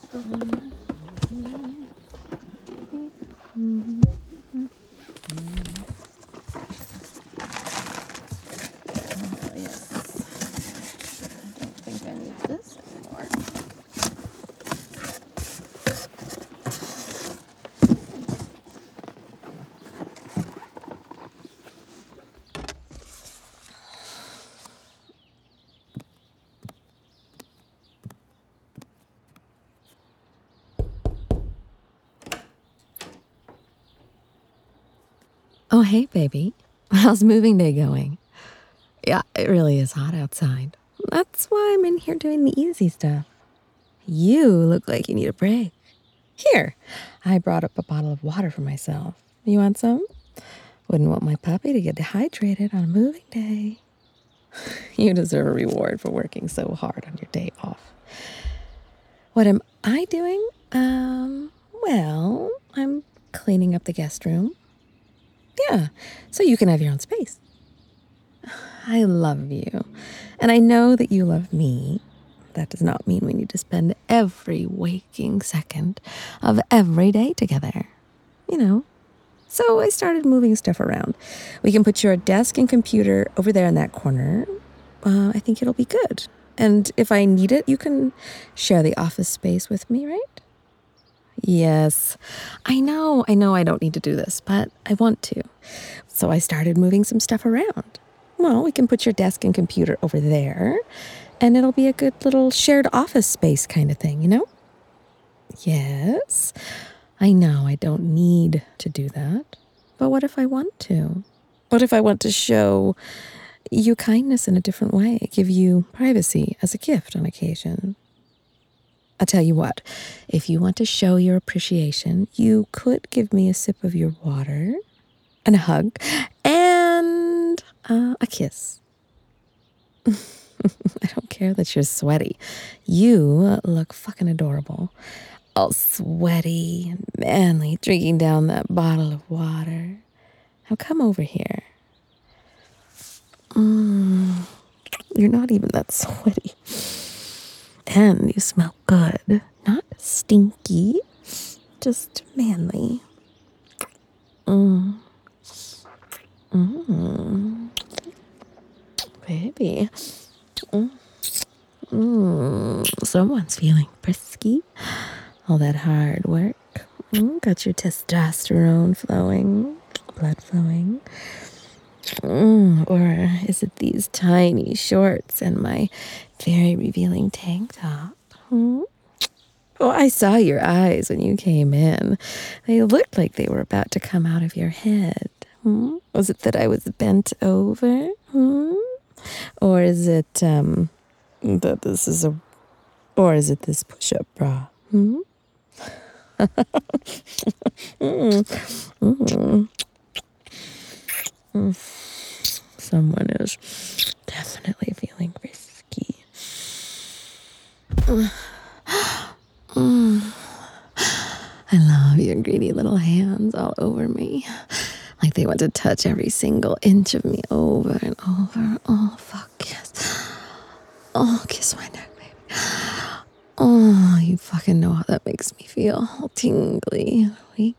Yes. I don't think I need this anymore. Oh, hey, baby. How's moving day going? Yeah, it really is hot outside. That's why I'm in here doing the easy stuff. You look like you need a break. Here, I brought up a bottle of water for myself. You want some? Wouldn't want my puppy to get dehydrated on a moving day. You deserve a reward for working so hard on your day off. What am I doing? Well, I'm cleaning up the guest room. Yeah, so you can have your own space. I love you, and I know that you love me. That does not mean we need to spend every waking second of every day together. You know. So I started moving stuff around. We can put your desk and computer over there in that corner. I think it'll be good. And if I need it, you can share the office space with me, right? Yes, I know I don't need to do this, but I want to. So I started moving some stuff around. Well, we can put your desk and computer over there, and it'll be a good little shared office space kind of thing, you know? Yes, I know I don't need to do that, but what if I want to? What if I want to show you kindness in a different way, give you privacy as a gift on occasion? I'll tell you what, if you want to show your appreciation, you could give me a sip of your water and a hug and a kiss. I don't care that you're sweaty. You look fucking adorable. All sweaty and manly, drinking down that bottle of water. Now come over here. You're not even that sweaty. And you smell good. Not stinky, just manly. Baby. Someone's feeling frisky. All that hard work. Got your testosterone flowing, blood flowing. Or is it these tiny shorts and my very revealing tank top? Oh, I saw your eyes when you came in. They looked like they were about to come out of your head. Was it that I was bent over? Or is it that this is a, or is it this push-up bra? Someone is definitely feeling risky. I love your greedy little hands all over me. Like they want to touch every single inch of me over and over. Oh, fuck, yes. Oh, kiss my neck, baby. Oh, you fucking know how that makes me feel. All tingly, weak.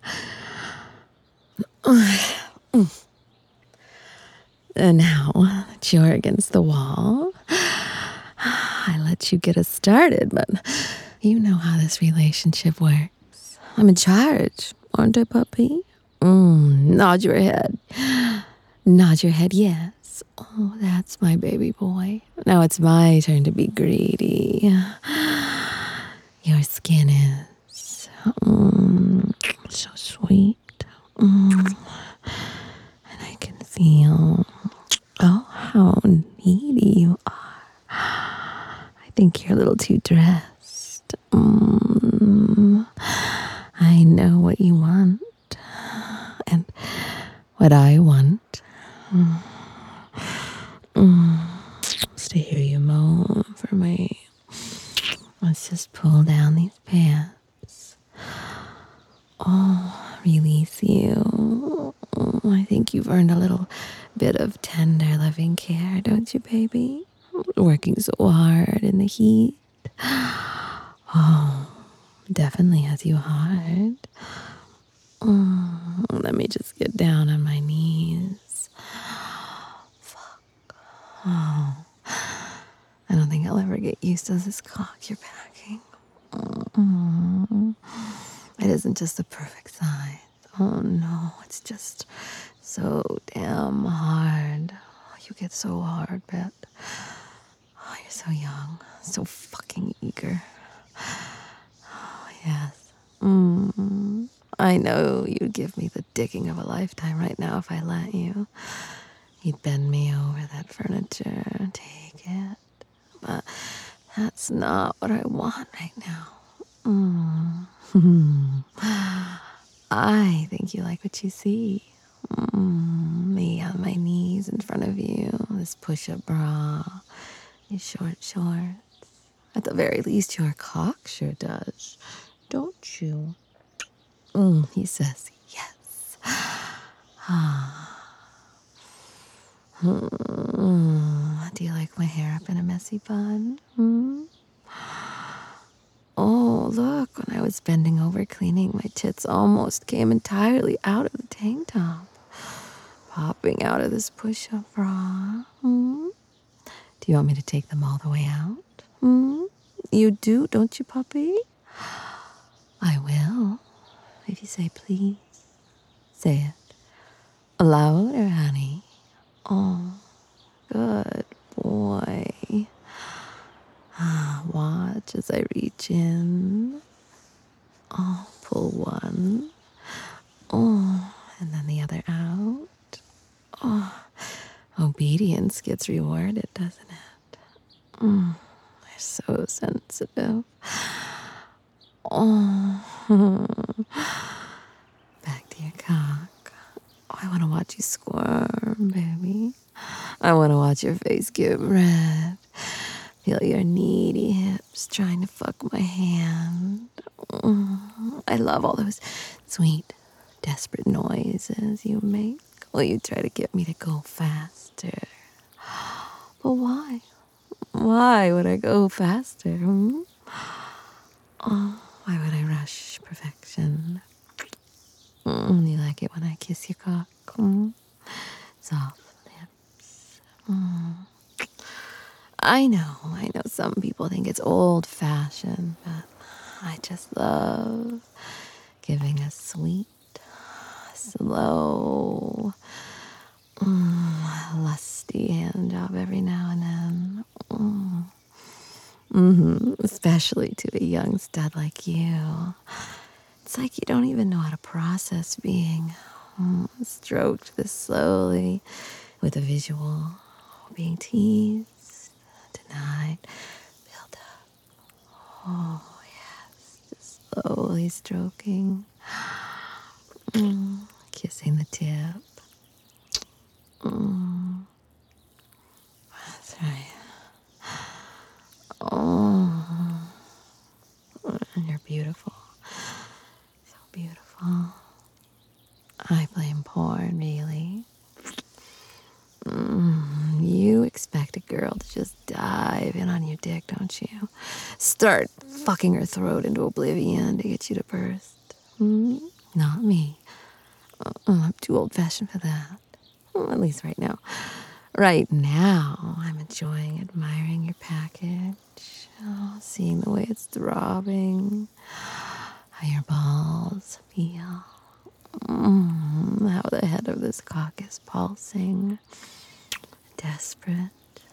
And now that you're against the wall, I let you get us started, but you know how this relationship works. I'm in charge, aren't I, puppy? Nod your head. Nod your head, yes. Oh, that's my baby boy. Now it's my turn to be greedy. Your skin is so sweet. And I can feel, oh, how needy you are. I think you're a little too dressed. I know what you want and what I want. Is to hear you moan for me. Let's just pull down these pants. Oh, release you. I think you've earned a little bit of tender loving care, don't you, baby? Working so hard in the heat. Oh, Definitely has you hard. Let me just get down on my knees. I don't think I'll ever get used to this cock you're packing. It isn't just the perfect size. Oh no, it's just so damn hard. You get so hard, Bet. Oh, you're so young, so fucking eager. Oh, yes. I know you'd give me the digging of a lifetime right now if I let you. You'd bend me over that furniture, take it. But that's not what I want right now. I think you like what you see. Me on my knees in front of you, this push-up bra, your short shorts. At the very least, your cock sure does. Don't you? He says yes. Do you like my hair up in a messy bun? Oh, look, when I was bending over cleaning, my tits almost came entirely out of the tank top, popping out of this push-up bra. Do you want me to take them all the way out? You do, don't you, puppy? I will, if you say please. Say it. Louder, honey. Oh, good boy. Watch as I reach in. Oh, pull one. Oh, and then the other out. Oh, obedience gets rewarded, doesn't it? They're so sensitive. Oh, back to your cock. Oh, I want to watch you squirm, baby. I want to watch your face get red. Feel your needy hips trying to fuck my hand. I love all those sweet, desperate noises you make while you try to get me to go faster. But why? Why would I go faster? Oh, why would I rush perfection? You like it when I kiss your cock? Soft lips. I know some people think it's old-fashioned, but I just love giving a sweet, slow, lusty hand job every now and then. Especially to a young stud like you. It's like you don't even know how to process being stroked this slowly with a visual, being teased, denied, built up. Oh, yes, just slowly stroking, kissing the tip. That's right. Oh, and you're beautiful. So beautiful. I blame porn, really. You expect a girl to just dive in on your dick, don't you? Start fucking her throat into oblivion to get you to burst. Not me. I'm too old-fashioned for that. Well, at least right now. Right now, I'm enjoying admiring your package. Oh, seeing the way it's throbbing. How your balls feel. How the head of this cock is pulsing. Desperate.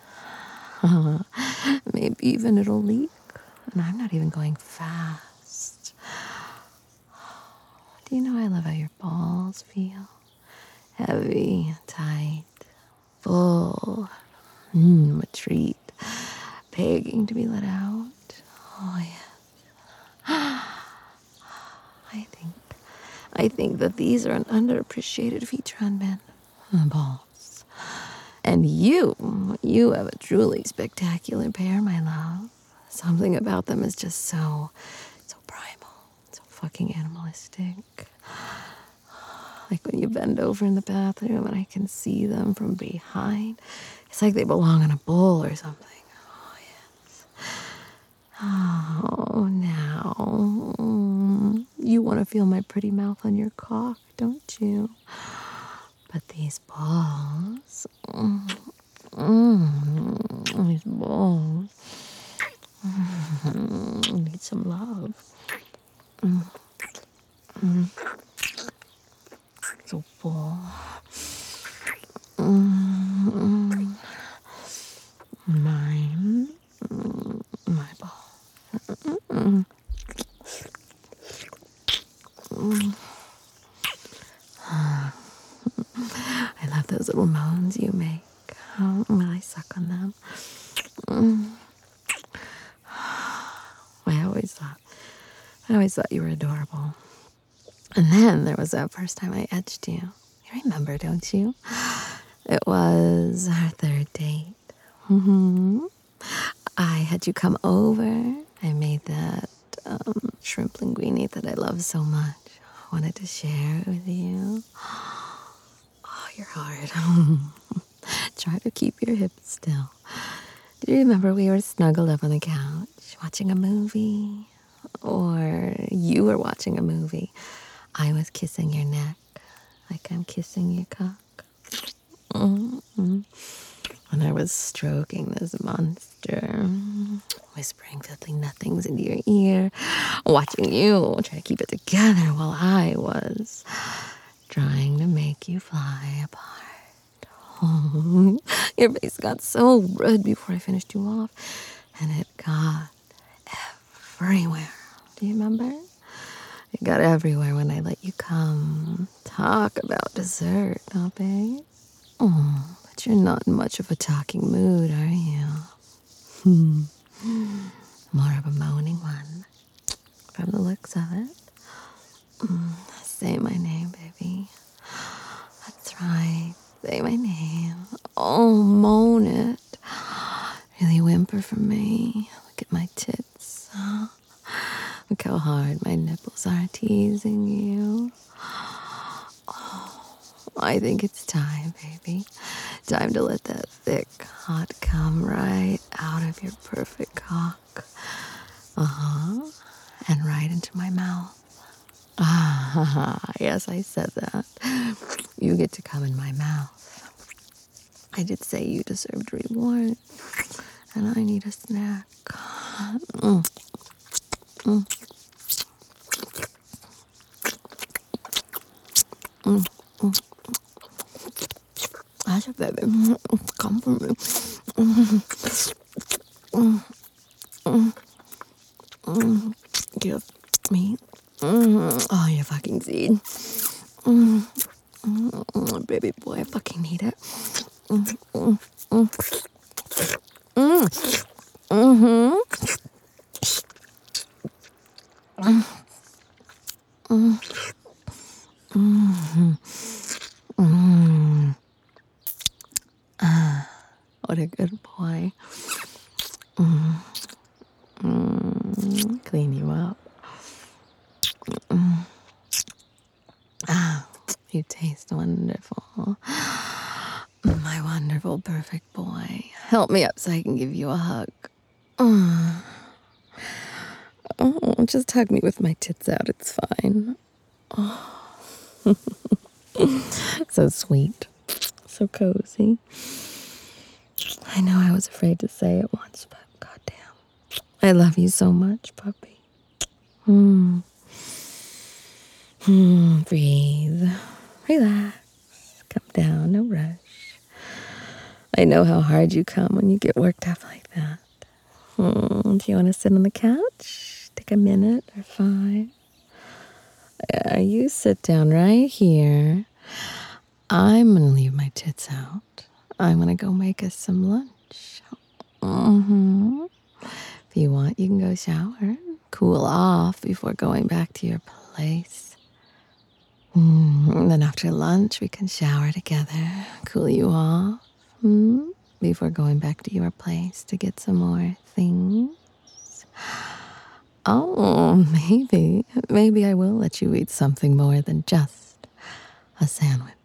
Maybe even it'll leak. And I'm not even going fast. Do you know I love how your balls feel? Heavy, tight, full. A treat. Begging to be let out. Oh, yes. I think that these are an underappreciated feature on men. Balls. And you have a truly spectacular pair, my love. Something about them is just so primal, so fucking animalistic. Like when you bend over in the bathroom and I can see them from behind. It's like they belong on a bull or something. Oh, yes. Oh, Oh, now. You want to feel my pretty mouth on your cock, don't you? But these balls. These balls. Need some love. So ball. Mine. My ball. I love those little moans you make when I suck on them. I always thought you were adorable. And then there was that first time I edged you. You remember, don't you? It was our third date. I had you come over. I made that shrimp linguine that I love so much. I wanted to share it with you. Oh, you're hard. Try to keep your hips still. Do you remember we were snuggled up on the couch watching a movie? Or you were watching a movie. I was kissing your neck like I'm kissing your cock. And I was stroking this monster, whispering filthy nothings into your ear, watching you try to keep it together while I was trying to make you fly apart. Oh, your face got so red before I finished you off, and it got everywhere. Do you remember? It got everywhere when I let you come. Talk about dessert, huh, babe? Oh, but you're not in much of a talking mood, are you? More of a moaning one, from the looks of it. Say my name, baby. That's right. Say my name. Oh, moan it. Really whimper for me. Look at my tits. Look how hard my nipples are teasing you. Oh, I think it's time, baby. Time to let that thick, hot cum right out of your perfect cock. And right into my mouth. Yes, I said that. You get to come in my mouth. I did say you deserved reward, and I need a snack. Asha, baby, come for me. Give me oh, you fucking seed. Baby boy, I fucking need it. What a good boy. Clean you up. You taste wonderful. My wonderful, perfect boy. Help me up so I can give you a hug. Oh, just hug me with my tits out. It's fine. Oh. So sweet. So cozy. I know I was afraid to say it once, but goddamn. I love you so much, puppy. Breathe. Relax. Come down. No rush. I know how hard you come when you get worked up like that. Do you want to sit on the couch? Take a minute or 5? You sit down right here. I'm going to leave my tits out. I'm going to go make us some lunch. If you want, you can go shower. Cool off before going back to your place. And then after lunch, we can shower together. Cool you off. Before going back to your place to get some more things. Oh, maybe I will let you eat something more than just a sandwich.